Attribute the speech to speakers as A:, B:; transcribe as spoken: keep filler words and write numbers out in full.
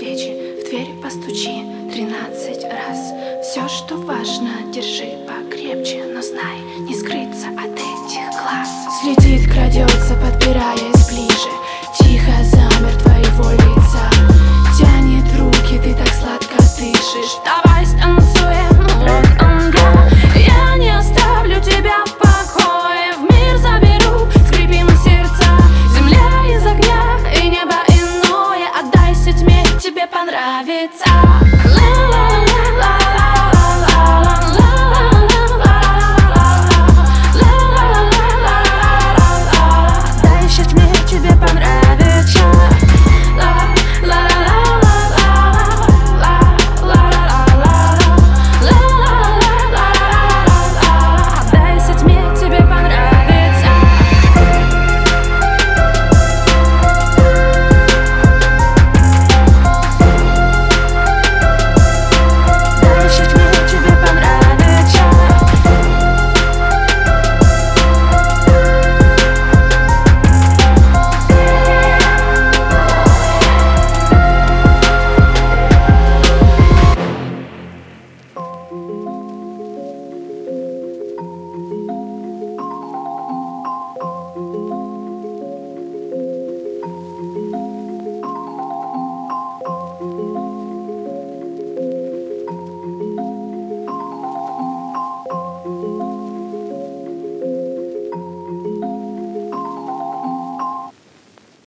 A: свечи, в дверь постучи тринадцать раз. Все, что важно, держи покрепче, но знай, не скрыться от этих глаз. Следит, крадется, подбираясь ближе, тихо замертво его лица. Тянет руки, ты так сладко дышишь. Давай станцуем, вот он я. Я не оставлю тебя в покое, в мир заберу, скрипим сердца. Земля из огня и небо иное, отдайся тьме, тебе понравится. Ла-ла-ла.